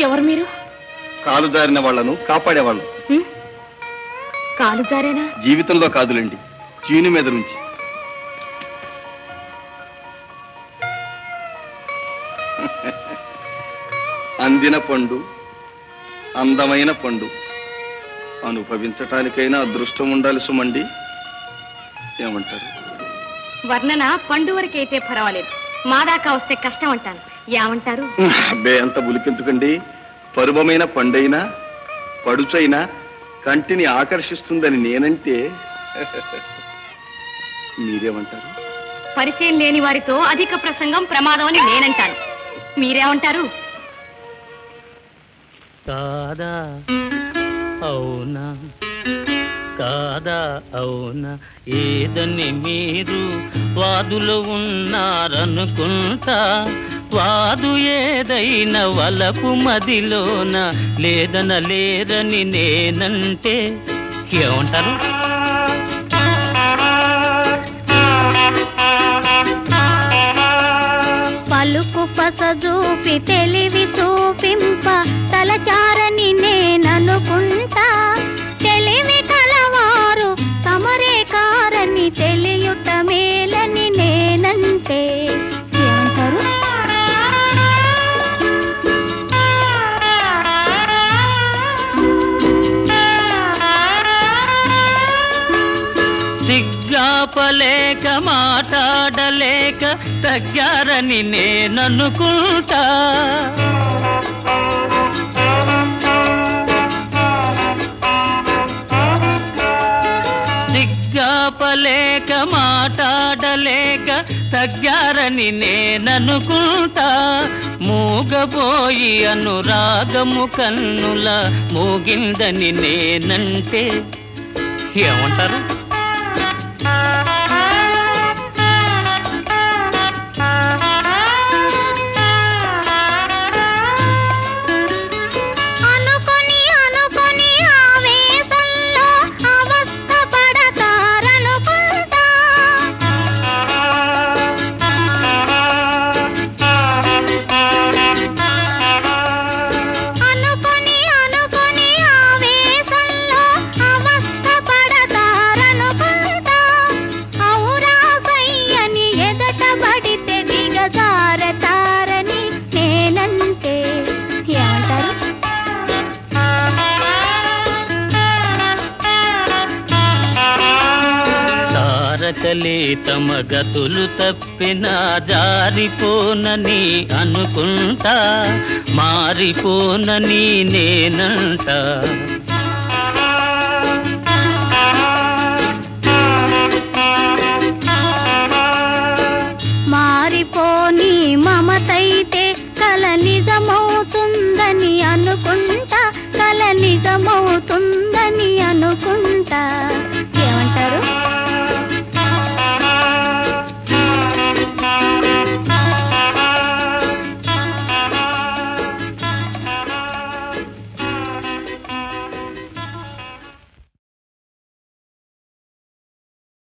ఎవరు మీరు? కాలు జారిన వాళ్లను కాపాడేవాళ్ళు. కాలు జారేనా? జీవితంలో కాదులేండి, చీను మీద నుంచి. అందిన పండు, అందమైన పండు, అనుభవించటానికైనా అదృష్టం ఉండాలి సుమండి. ఏమంటారు? వర్ణన పండు వరకైతే పర్వాలేదు, మా దాకా వస్తే కష్టం అంటాను. ఏమంటారు? అబ్బే, అంత బులికెందుకండి. పరువమైన పండైనా పడుచైనా కంటిని ఆకర్షిస్తుందని నేనంటే మీరేమంటారు? పరిచయం లేని వారితో అధిక ప్రసంగం ప్రమాదం అని నేనంటాను. మీరేమంటారు? కాదా అవునా, కాదా అవునా, ఏదని మీరు వాదులో ఉన్నారనుకుంటా. వాదు ఏదైనా వలపు మదిలోన లేదనలేరని నేనంటే ఏమంటారు? పలుకు పస చూపి తెలివి చూపింప తలచారని నేననుకుంటా. తెలివి కలవారు తమరే కారని తెలియుట మేలని నేనంటే ఏమంటారు? సిగ్గాపలేక మాట్లాడలేక తగ్గారని నేననుకుంటా. సిగ్గాపలేక మాట్లాడలేక తగ్గారని నేననుకుంటా. మూగబోయి అనురాగము కన్నుల మూగిందని నేనంటే ఏమంటారు? తారకలే తమ గతులు తప్పినా జారిపోనని అనుకుంటా. మారిపోనని నేనంట. మారిపోని మమతైతే కల నిజమవుతుందని అనుకుంటా. కల నిజమవుతుందని అనుకుంటా.